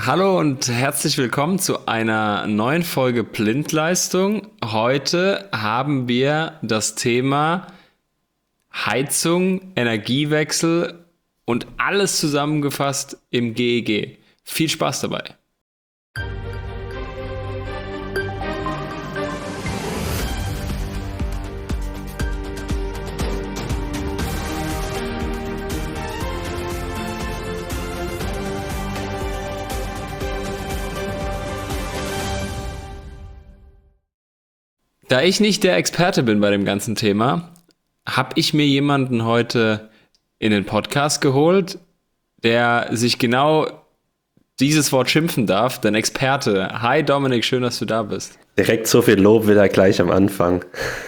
Hallo und herzlich willkommen zu einer neuen Folge Blindleistung. Heute haben wir das Thema Heizung, Energiewechsel und alles zusammengefasst im GEG. Viel Spaß dabei! Da ich nicht der Experte bin bei dem ganzen Thema, habe ich mir jemanden heute in den Podcast geholt, der sich genau dieses Wort schimpfen darf, den Experte. Hi Dominik, schön, dass du da bist. Direkt so viel Lob wieder gleich am Anfang.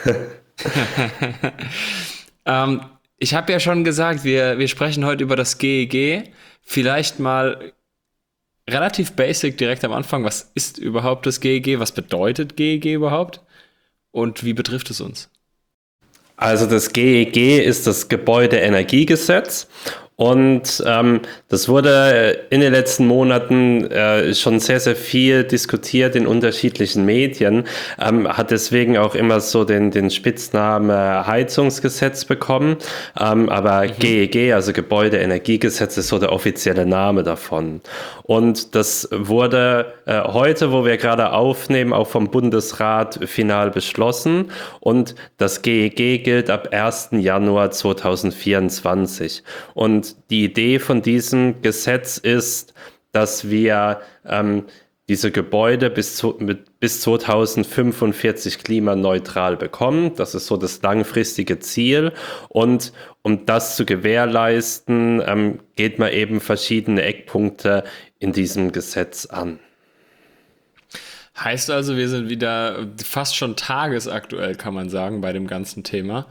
Ich habe ja schon gesagt, wir sprechen heute über das GEG. Vielleicht mal relativ basic direkt am Anfang. Was ist überhaupt das GEG? Was bedeutet GEG überhaupt? Und wie betrifft es uns? Also das GEG ist das Gebäudeenergiegesetz und das wurde in den letzten Monaten schon sehr, sehr viel diskutiert in unterschiedlichen Medien, hat deswegen auch immer so den Spitznamen Heizungsgesetz bekommen, aber GEG, also Gebäudeenergiegesetz, ist so der offizielle Name davon. Und das wurde heute, wo wir gerade aufnehmen, auch vom Bundesrat final beschlossen und das GEG gilt ab 1. Januar 2024. Und die Idee von diesem Gesetz ist, dass wir diese Gebäude bis 2045 klimaneutral bekommen. Das ist so das langfristige Ziel. Und um das zu gewährleisten, geht man eben verschiedene Eckpunkte in diesem Gesetz an. Heißt also, wir sind wieder fast schon tagesaktuell, kann man sagen, bei dem ganzen Thema.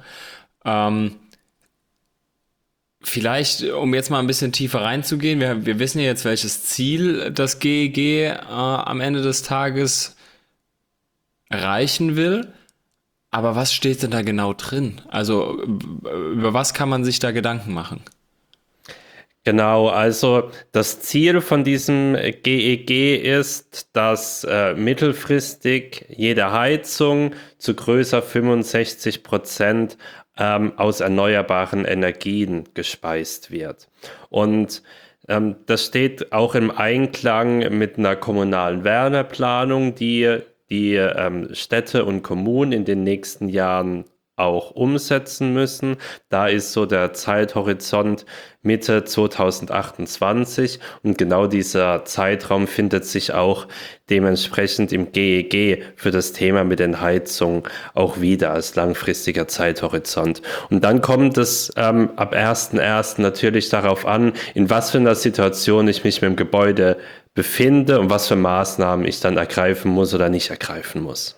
Vielleicht, um jetzt mal ein bisschen tiefer reinzugehen, wir wissen ja jetzt, welches Ziel das GEG am Ende des Tages erreichen will. Aber was steht denn da genau drin? Also über was kann man sich da Gedanken machen? Genau, also das Ziel von diesem GEG ist, dass mittelfristig jede Heizung zu größer 65% aus erneuerbaren Energien gespeist wird. Und das steht auch im Einklang mit einer kommunalen Wärmeplanung, die Städte und Kommunen in den nächsten Jahren auch umsetzen müssen. Da ist so der Zeithorizont Mitte 2028 und genau dieser Zeitraum findet sich auch dementsprechend im GEG für das Thema mit den Heizungen auch wieder als langfristiger Zeithorizont. Und dann kommt es ab 1.1. natürlich darauf an, in was für einer Situation ich mich mit dem Gebäude befinde und was für Maßnahmen ich dann ergreifen muss oder nicht ergreifen muss.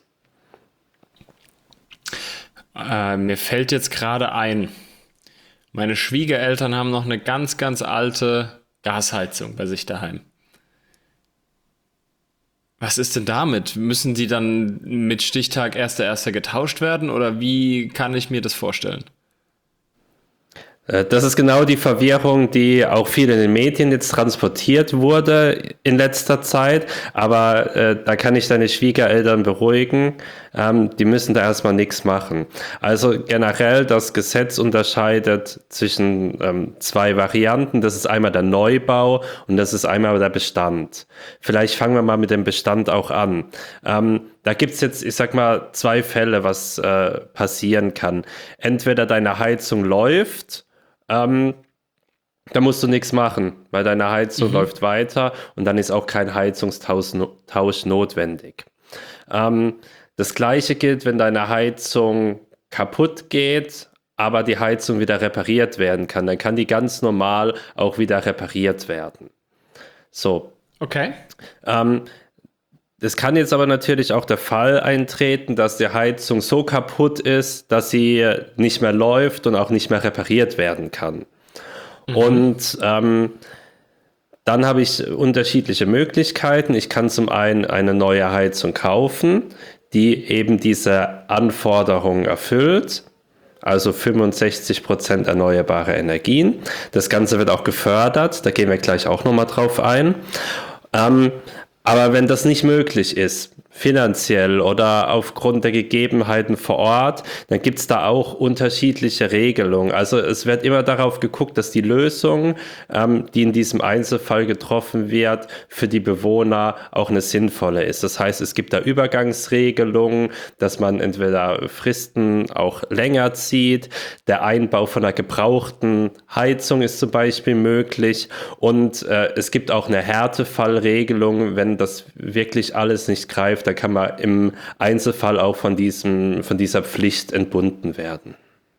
Mir fällt jetzt gerade ein, meine Schwiegereltern haben noch eine ganz, ganz alte Gasheizung bei sich daheim. Was ist denn damit? Müssen die dann mit Stichtag 1.1. getauscht werden oder wie kann ich mir das vorstellen? Das ist genau die Verwirrung, die auch viel in den Medien jetzt transportiert wurde in letzter Zeit. Aber da kann ich deine Schwiegereltern beruhigen. Die müssen da erstmal nichts machen. Also generell, das Gesetz unterscheidet zwischen zwei Varianten. Das ist einmal der Neubau und das ist einmal der Bestand. Vielleicht fangen wir mal mit dem Bestand auch an. Da gibt's jetzt, ich sag mal, zwei Fälle, was passieren kann. Entweder deine Heizung läuft, da musst du nichts machen, weil deine Heizung läuft weiter und dann ist auch kein Heizungstausch notwendig. Das Gleiche gilt, wenn deine Heizung kaputt geht, aber die Heizung wieder repariert werden kann. Dann kann die ganz normal auch wieder repariert werden. So. Okay. Es kann jetzt aber natürlich auch der Fall eintreten, dass die Heizung so kaputt ist, dass sie nicht mehr läuft und auch nicht mehr repariert werden kann. Und dann habe ich unterschiedliche Möglichkeiten. Ich kann zum einen eine neue Heizung kaufen, die eben diese Anforderungen erfüllt. Also 65% erneuerbare Energien. Das Ganze wird auch gefördert, da gehen wir gleich auch nochmal drauf ein. Aber wenn das nicht möglich ist, finanziell oder aufgrund der Gegebenheiten vor Ort, dann gibt es da auch unterschiedliche Regelungen. Also es wird immer darauf geguckt, dass die Lösung, die in diesem Einzelfall getroffen wird, für die Bewohner auch eine sinnvolle ist. Das heißt, es gibt da Übergangsregelungen, dass man entweder Fristen auch länger zieht, der Einbau von einer gebrauchten Heizung ist zum Beispiel möglich und es gibt auch eine Härtefallregelung, wenn das wirklich alles nicht greift, da kann man im Einzelfall auch von dieser Pflicht entbunden werden.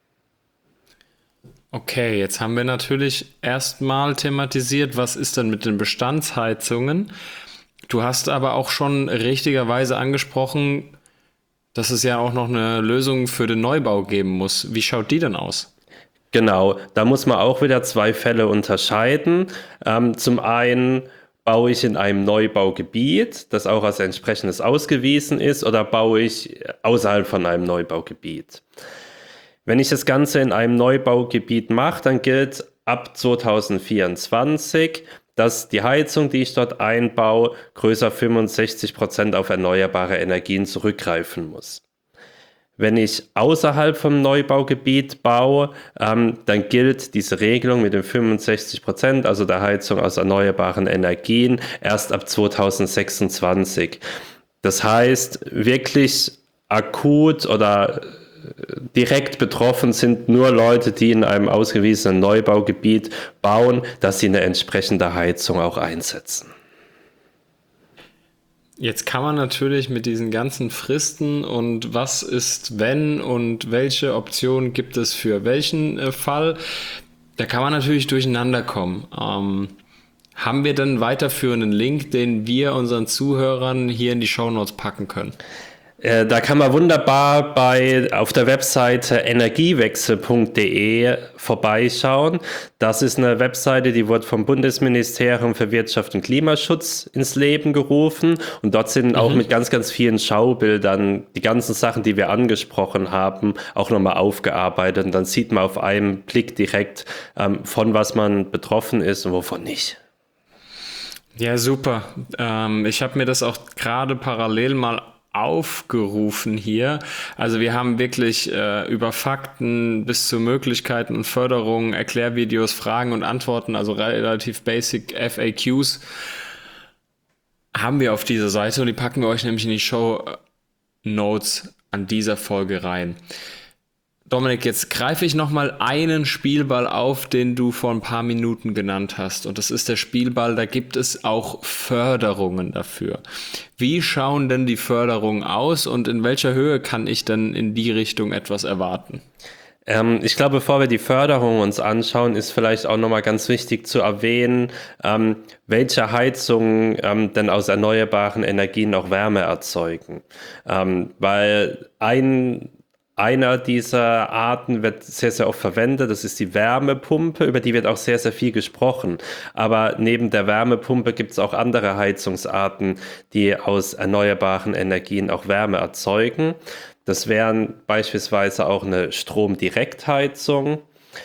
Okay, jetzt haben wir natürlich erstmal thematisiert, was ist denn mit den Bestandsheizungen? Du hast aber auch schon richtigerweise angesprochen, dass es ja auch noch eine Lösung für den Neubau geben muss. Wie schaut die denn aus? Genau, da muss man auch wieder zwei Fälle unterscheiden. Zum einen baue ich in einem Neubaugebiet, das auch als entsprechendes ausgewiesen ist, oder baue ich außerhalb von einem Neubaugebiet? Wenn ich das Ganze in einem Neubaugebiet mache, dann gilt ab 2024, dass die Heizung, die ich dort einbaue, größer 65% auf erneuerbare Energien zurückgreifen muss. Wenn ich außerhalb vom Neubaugebiet baue, dann gilt diese Regelung mit den 65%, also der Heizung aus erneuerbaren Energien, erst ab 2026. Das heißt, wirklich akut oder direkt betroffen sind nur Leute, die in einem ausgewiesenen Neubaugebiet bauen, dass sie eine entsprechende Heizung auch einsetzen. Jetzt kann man natürlich mit diesen ganzen Fristen und was ist wenn und welche Optionen gibt es für welchen Fall, da kann man natürlich durcheinander kommen. Haben wir denn einen weiterführenden Link, den wir unseren Zuhörern hier in die Shownotes packen können? Da kann man wunderbar auf der Webseite energiewechsel.de vorbeischauen. Das ist eine Webseite, die wurde vom Bundesministerium für Wirtschaft und Klimaschutz ins Leben gerufen. Und dort sind auch mit ganz, ganz vielen Schaubildern die ganzen Sachen, die wir angesprochen haben, auch nochmal aufgearbeitet. Und dann sieht man auf einen Blick direkt, von was man betroffen ist und wovon nicht. Ja, super. Ich habe mir das auch gerade parallel mal aufgerufen hier. Also wir haben wirklich über Fakten bis zu Möglichkeiten und Förderungen, Erklärvideos, Fragen und Antworten, also relativ basic FAQs, haben wir auf dieser Seite und die packen wir euch nämlich in die Show Notes an dieser Folge rein. Dominik, jetzt greife ich nochmal einen Spielball auf, den du vor ein paar Minuten genannt hast. Und das ist der Spielball, da gibt es auch Förderungen dafür. Wie schauen denn die Förderungen aus und in welcher Höhe kann ich denn in die Richtung etwas erwarten? Ich glaube, bevor wir die Förderung uns anschauen, ist vielleicht auch nochmal ganz wichtig zu erwähnen, welche Heizungen denn aus erneuerbaren Energien auch Wärme erzeugen. Weil einer dieser Arten wird sehr, sehr oft verwendet. Das ist die Wärmepumpe, über die wird auch sehr, sehr viel gesprochen. Aber neben der Wärmepumpe gibt es auch andere Heizungsarten, die aus erneuerbaren Energien auch Wärme erzeugen. Das wären beispielsweise auch eine Stromdirektheizung.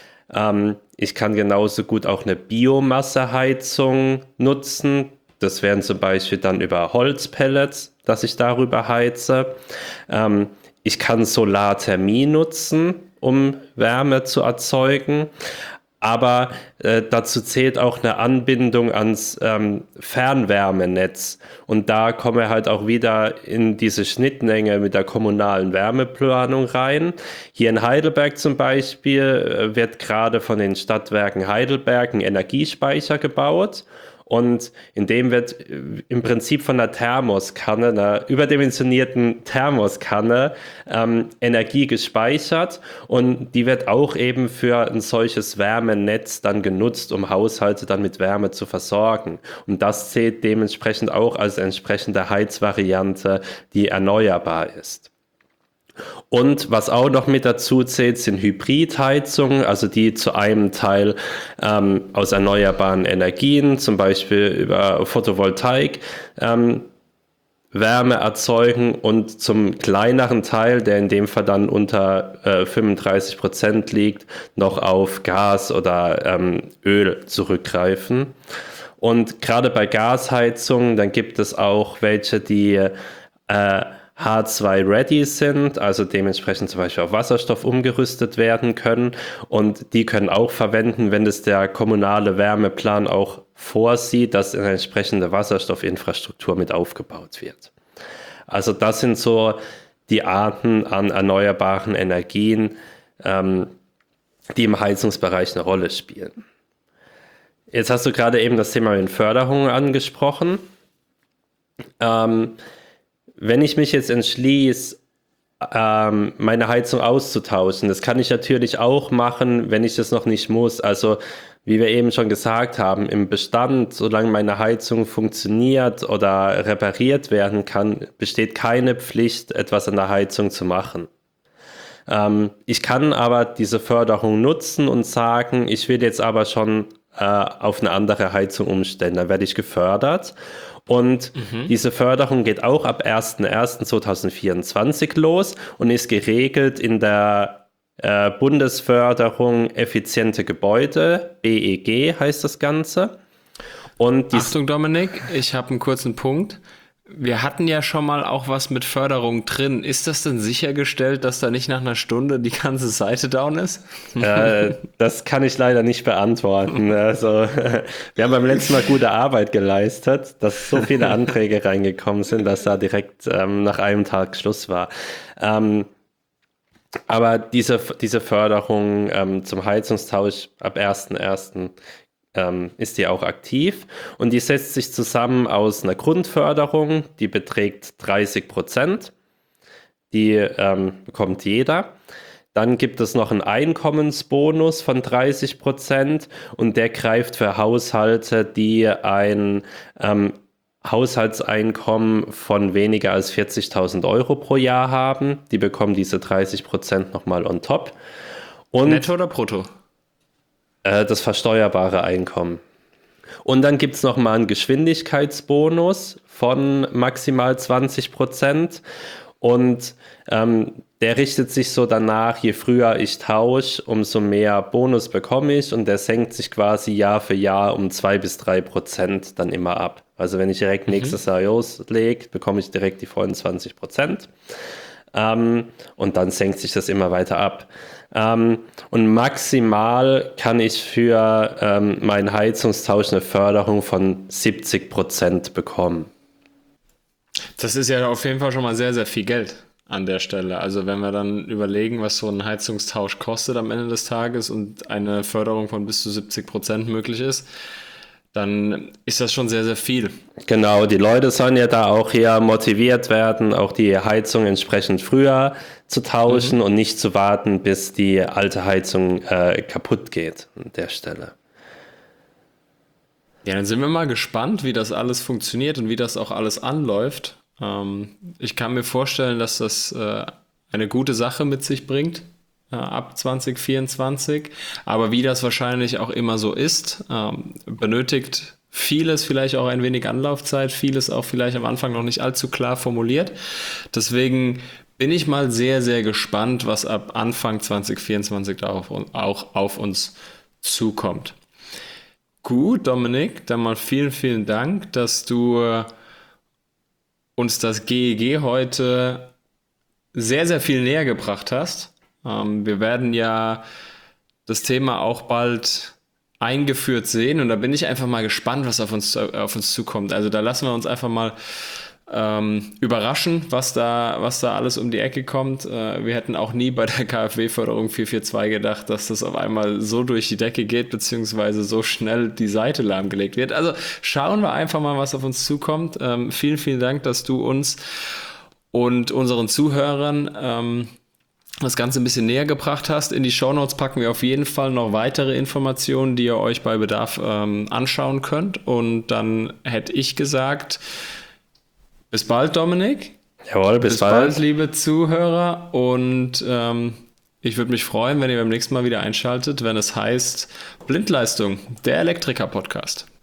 Ich kann genauso gut auch eine Biomasseheizung nutzen. Das wären zum Beispiel dann über Holzpellets, dass ich darüber heize. Ich kann Solarthermie nutzen, um Wärme zu erzeugen, aber dazu zählt auch eine Anbindung ans Fernwärmenetz. Und da kommen wir halt auch wieder in diese Schnittmenge mit der kommunalen Wärmeplanung rein. Hier in Heidelberg zum Beispiel wird gerade von den Stadtwerken Heidelberg ein Energiespeicher gebaut. Und in dem wird im Prinzip von einer Thermoskanne, einer überdimensionierten Thermoskanne, Energie gespeichert. Und die wird auch eben für ein solches Wärmenetz dann genutzt, um Haushalte dann mit Wärme zu versorgen. Und das zählt dementsprechend auch als entsprechende Heizvariante, die erneuerbar ist. Und was auch noch mit dazu zählt, sind Hybridheizungen, also die zu einem Teil aus erneuerbaren Energien, zum Beispiel über Photovoltaik, Wärme erzeugen und zum kleineren Teil, der in dem Fall dann unter 35% liegt, noch auf Gas oder Öl zurückgreifen. Und gerade bei Gasheizungen, dann gibt es auch welche, die H2-ready sind, also dementsprechend zum Beispiel auf Wasserstoff umgerüstet werden können. Und die können auch verwenden, wenn es der kommunale Wärmeplan auch vorsieht, dass eine entsprechende Wasserstoffinfrastruktur mit aufgebaut wird. Also das sind so die Arten an erneuerbaren Energien, die im Heizungsbereich eine Rolle spielen. Jetzt hast du gerade eben das Thema mit Förderung angesprochen. Wenn ich mich jetzt entschließe, meine Heizung auszutauschen, das kann ich natürlich auch machen, wenn ich das noch nicht muss. Also wie wir eben schon gesagt haben, im Bestand, solange meine Heizung funktioniert oder repariert werden kann, besteht keine Pflicht, etwas an der Heizung zu machen. Ich kann aber diese Förderung nutzen und sagen, ich will jetzt aber schon auf eine andere Heizung umstellen. Da werde ich gefördert. Und diese Förderung geht auch ab 01.01.2024 los und ist geregelt in der Bundesförderung effiziente Gebäude, BEG heißt das Ganze. Und Achtung, Dominik, ich habe einen kurzen Punkt. Wir hatten ja schon mal auch was mit Förderung drin. Ist das denn sichergestellt, dass da nicht nach einer Stunde die ganze Seite down ist? Das kann ich leider nicht beantworten. Also, wir haben beim letzten Mal gute Arbeit geleistet, dass so viele Anträge reingekommen sind, dass da direkt nach einem Tag Schluss war. Aber diese Förderung zum Heizungstausch ab 1.1. Ist die auch aktiv und die setzt sich zusammen aus einer Grundförderung, die beträgt 30%, die bekommt jeder. Dann gibt es noch einen Einkommensbonus von 30% und der greift für Haushalte, die ein Haushaltseinkommen von weniger als 40.000 Euro pro Jahr haben. Die bekommen diese 30% nochmal on top. Und Netto oder brutto? Das versteuerbare Einkommen. Und dann gibt es nochmal einen Geschwindigkeitsbonus von maximal 20%. Und der richtet sich so danach, je früher ich tausche, umso mehr Bonus bekomme ich. Und der senkt sich quasi Jahr für Jahr um 2-3% dann immer ab. Also wenn ich direkt nächstes Jahr loslege, bekomme ich direkt die vollen 20%. Und dann senkt sich das immer weiter ab. Und maximal kann ich für meinen Heizungstausch eine Förderung von 70% bekommen. Das ist ja auf jeden Fall schon mal sehr, sehr viel Geld an der Stelle. Also wenn wir dann überlegen, was so ein Heizungstausch kostet am Ende des Tages und eine Förderung von bis zu 70% möglich ist, dann ist das schon sehr, sehr viel. Genau, die Leute sollen ja da auch hier motiviert werden, auch die Heizung entsprechend früher zu tauschen und nicht zu warten, bis die alte Heizung kaputt geht an der Stelle. Ja, dann sind wir mal gespannt, wie das alles funktioniert und wie das auch alles anläuft. Ich kann mir vorstellen, dass das eine gute Sache mit sich bringt. Ab 2024, aber wie das wahrscheinlich auch immer so ist, benötigt vieles vielleicht auch ein wenig Anlaufzeit, vieles auch vielleicht am Anfang noch nicht allzu klar formuliert. Deswegen bin ich mal sehr, sehr gespannt, was ab Anfang 2024 da auch auf uns zukommt. Gut, Dominik, dann mal vielen, vielen Dank, dass du uns das GEG heute sehr, sehr viel näher gebracht hast. Wir werden ja das Thema auch bald eingeführt sehen und da bin ich einfach mal gespannt, was auf uns zukommt. Also da lassen wir uns einfach mal überraschen, was da alles um die Ecke kommt. Wir hätten auch nie bei der KfW-Förderung 442 gedacht, dass das auf einmal so durch die Decke geht, beziehungsweise so schnell die Seite lahmgelegt wird. Also schauen wir einfach mal, was auf uns zukommt. Vielen, vielen Dank, dass du uns und unseren Zuhörern das Ganze ein bisschen näher gebracht hast. In die Shownotes packen wir auf jeden Fall noch weitere Informationen, die ihr euch bei Bedarf anschauen könnt. Und dann hätte ich gesagt, bis bald, Dominik. Jawohl, bis bald, liebe Zuhörer. Und ich würde mich freuen, wenn ihr beim nächsten Mal wieder einschaltet, wenn es heißt Blindleistung, der Elektriker-Podcast.